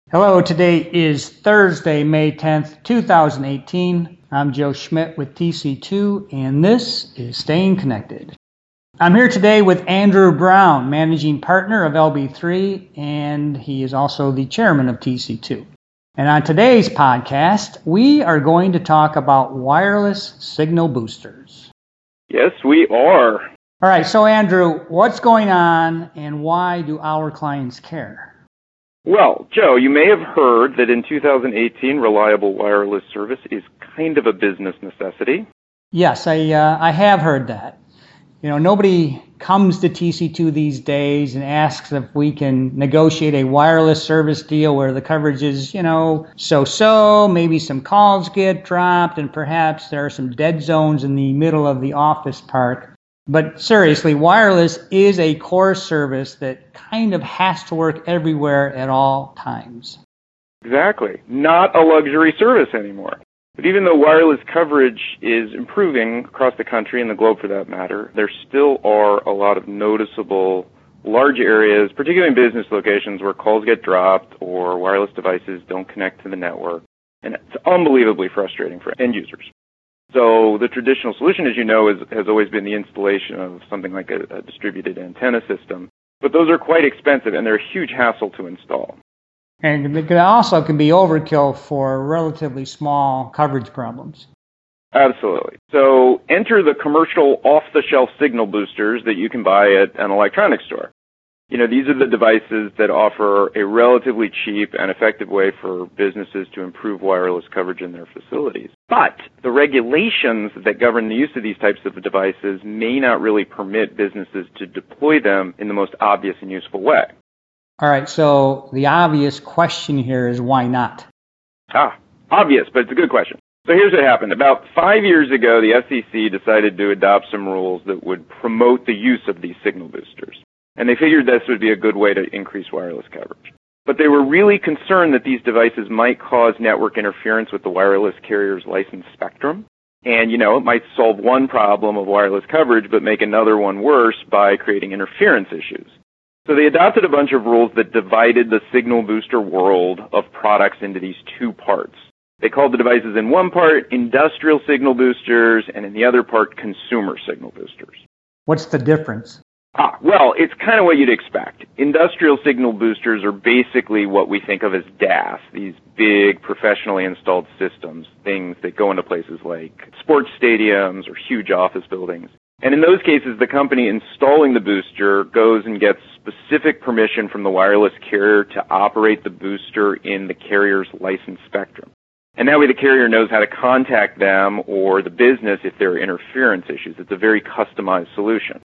Hello, today is Thursday, May 10th, 2018. I'm Joe Schmidt with TC2, and this is Staying Connected. I'm here today with Andrew Brown, Managing Partner of LB3, and he is also the Chairman of TC2. And on today's podcast, we are going to talk about wireless signal boosters. Yes, we are. All right, so Andrew, what's going on and why do our clients care? Well, Joe, you may have heard that in 2018, reliable wireless service is kind of a business necessity. Yes, I have heard that. You know, nobody comes to TC2 these days and asks if we can negotiate a wireless service deal where the coverage is, so-so, maybe some calls get dropped, and perhaps there are some dead zones in the middle of the office park. But seriously, wireless is a core service that kind of has to work everywhere at all times. Exactly. Not a luxury service anymore. But even though wireless coverage is improving across the country and the globe for that matter, there still are a lot of noticeable large areas, particularly in business locations, where calls get dropped or wireless devices don't connect to the network. And it's unbelievably frustrating for end users. So the traditional solution, as you know, has always been the installation of something like a distributed antenna system. But those are quite expensive, and they're a huge hassle to install. And it also can be overkill for relatively small coverage problems. Absolutely. So enter the commercial off-the-shelf signal boosters that you can buy at an electronics store. These are the devices that offer a relatively cheap and effective way for businesses to improve wireless coverage in their facilities. But the regulations that govern the use of these types of devices may not really permit businesses to deploy them in the most obvious and useful way. All right, so the obvious question here is why not? Obvious, but it's a good question. So here's what happened. About 5 years ago, the FCC decided to adopt some rules that would promote the use of these signal boosters. And they figured this would be a good way to increase wireless coverage. But they were really concerned that these devices might cause network interference with the wireless carrier's licensed spectrum. And, it might solve one problem of wireless coverage, but make another one worse by creating interference issues. So they adopted a bunch of rules that divided the signal booster world of products into these two parts. They called the devices in one part industrial signal boosters and in the other part consumer signal boosters. What's the difference? Well, it's kind of what you'd expect. Industrial signal boosters are basically what we think of as DAS, these big professionally installed systems, things that go into places like sports stadiums or huge office buildings. And in those cases, the company installing the booster goes and gets specific permission from the wireless carrier to operate the booster in the carrier's licensed spectrum. And that way the carrier knows how to contact them or the business if there are interference issues. It's a very customized solution.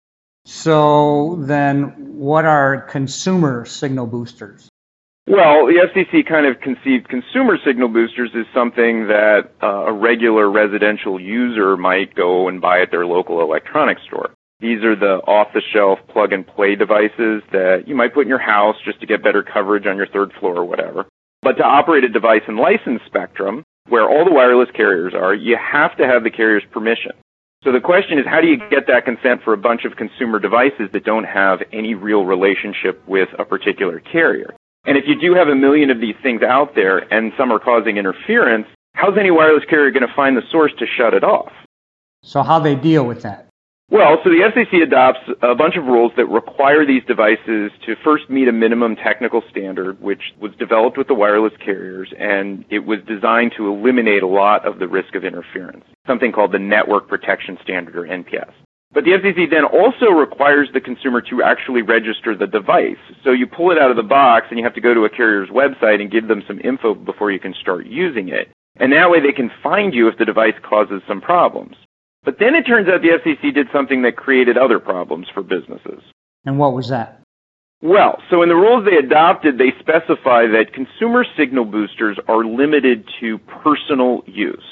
So then what are consumer signal boosters? Well, the FCC kind of conceived consumer signal boosters as something that a regular residential user might go and buy at their local electronics store. These are the off-the-shelf plug-and-play devices that you might put in your house just to get better coverage on your third floor or whatever. But to operate a device in licensed spectrum, where all the wireless carriers are, you have to have the carrier's permission. So the question is, how do you get that consent for a bunch of consumer devices that don't have any real relationship with a particular carrier? And if you do have a million of these things out there and some are causing interference, how's any wireless carrier going to find the source to shut it off? So how they deal with that? Well, so the FCC adopts a bunch of rules that require these devices to first meet a minimum technical standard, which was developed with the wireless carriers, and it was designed to eliminate a lot of the risk of interference, something called the Network Protection Standard, or NPS. But the FCC then also requires the consumer to actually register the device. So you pull it out of the box, and you have to go to a carrier's website and give them some info before you can start using it. And that way they can find you if the device causes some problems. But then it turns out the FCC did something that created other problems for businesses. And what was that? Well, so in the rules they adopted, they specify that consumer signal boosters are limited to personal use.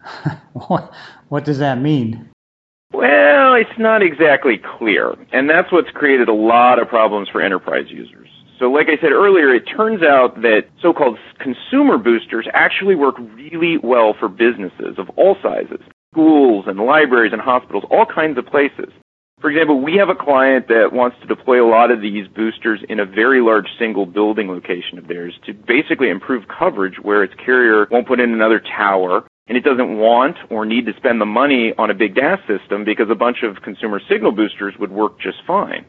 What does that mean? Well, it's not exactly clear, and that's what's created a lot of problems for enterprise users. So like I said earlier, it turns out that so-called consumer boosters actually work really well for businesses of all sizes. Schools and libraries and hospitals, all kinds of places. For example, we have a client that wants to deploy a lot of these boosters in a very large single building location of theirs to basically improve coverage where its carrier won't put in another tower, and it doesn't want or need to spend the money on a big DAS system because a bunch of consumer signal boosters would work just fine.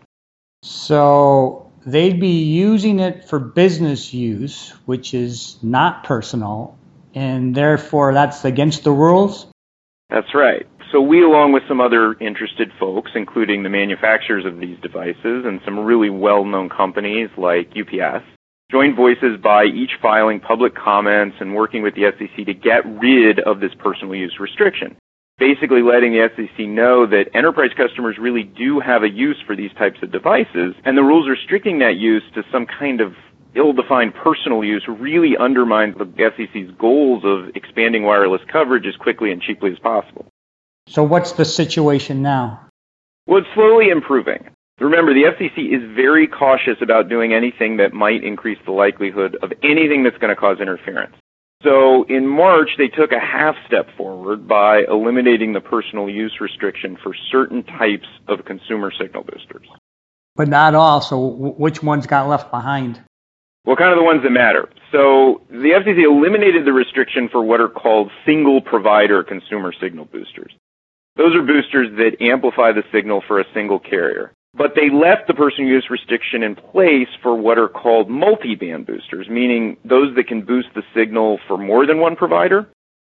So they'd be using it for business use, which is not personal, and therefore that's against the rules? That's right. So we, along with some other interested folks, including the manufacturers of these devices and some really well-known companies like UPS, joined voices by each filing public comments and working with the FCC to get rid of this personal use restriction, basically letting the FCC know that enterprise customers really do have a use for these types of devices, and the rules restricting that use to some kind of ill-defined personal use really undermines the FCC's goals of expanding wireless coverage as quickly and cheaply as possible. So what's the situation now? Well, it's slowly improving. Remember, the FCC is very cautious about doing anything that might increase the likelihood of anything that's going to cause interference. So in March, they took a half step forward by eliminating the personal use restriction for certain types of consumer signal boosters. But not all, so which ones got left behind? Well, kind of the ones that matter. So the FCC eliminated the restriction for what are called single provider consumer signal boosters. Those are boosters that amplify the signal for a single carrier. But they left the personal use restriction in place for what are called multi-band boosters, meaning those that can boost the signal for more than one provider.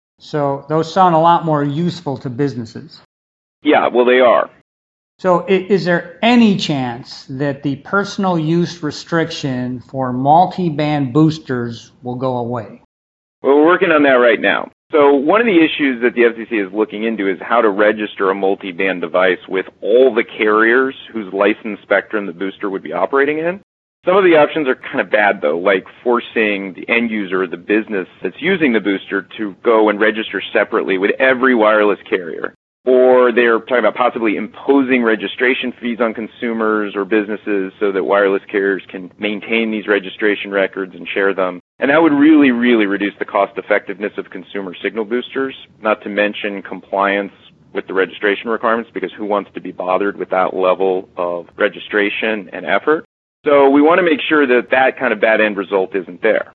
So those sound a lot more useful to businesses. Yeah, well, they are. So is there any chance that the personal use restriction for multi-band boosters will go away? Well, we're working on that right now. So one of the issues that the FCC is looking into is how to register a multi-band device with all the carriers whose licensed spectrum the booster would be operating in. Some of the options are kind of bad, though, like forcing the end user, the business that's using the booster, to go and register separately with every wireless carrier. Or they're talking about possibly imposing registration fees on consumers or businesses so that wireless carriers can maintain these registration records and share them. And that would really, really reduce the cost effectiveness of consumer signal boosters, not to mention compliance with the registration requirements, because who wants to be bothered with that level of registration and effort? So we want to make sure that that kind of bad end result isn't there.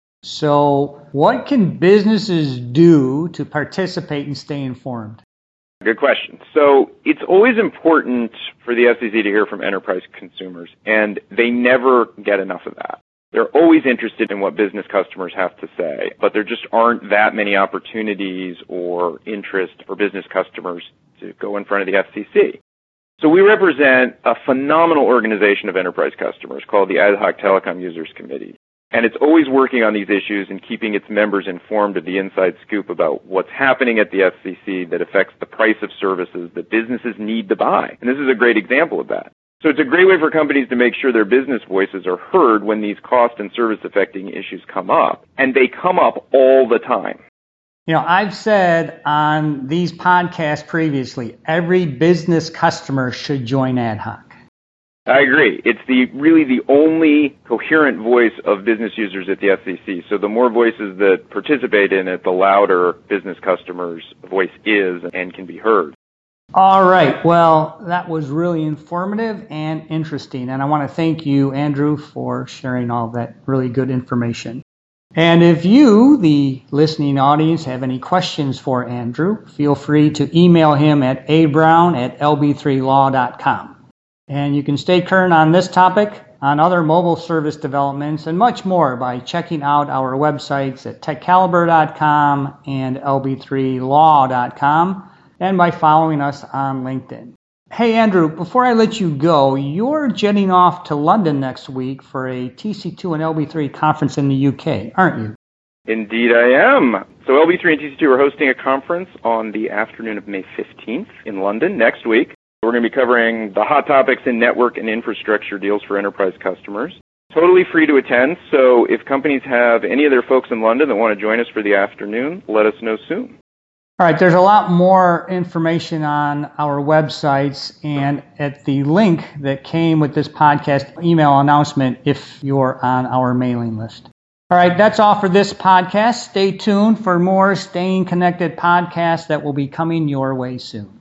So what can businesses do to participate and stay informed? Good question. So it's always important for the FCC to hear from enterprise consumers, and they never get enough of that. They're always interested in what business customers have to say, but there just aren't that many opportunities or interest for business customers to go in front of the FCC. So we represent a phenomenal organization of enterprise customers called the Ad Hoc Telecom Users Committee. And it's always working on these issues and keeping its members informed of the inside scoop about what's happening at the FCC that affects the price of services that businesses need to buy. And this is a great example of that. So it's a great way for companies to make sure their business voices are heard when these cost and service affecting issues come up. And they come up all the time. You know, I've said on these podcasts previously, every business customer should join Ad Hoc. I agree. It's really the only coherent voice of business users at the FCC. So the more voices that participate in it, the louder business customers' voice is and can be heard. All right. Well, that was really informative and interesting. And I want to thank you, Andrew, for sharing all that really good information. And if you, the listening audience, have any questions for Andrew, feel free to email him at abrown@lb3law.com. And you can stay current on this topic, on other mobile service developments, and much more by checking out our websites at techcaliber.com and lb3law.com, and by following us on LinkedIn. Hey, Andrew, before I let you go, you're jetting off to London next week for a TC2 and LB3 conference in the UK, aren't you? Indeed I am. So LB3 and TC2 are hosting a conference on the afternoon of May 15th in London next week. We're going to be covering the hot topics in network and infrastructure deals for enterprise customers. Totally free to attend, so if companies have any of their folks in London that want to join us for the afternoon, let us know soon. All right, there's a lot more information on our websites and at the link that came with this podcast email announcement if you're on our mailing list. All right, that's all for this podcast. Stay tuned for more Staying Connected podcasts that will be coming your way soon.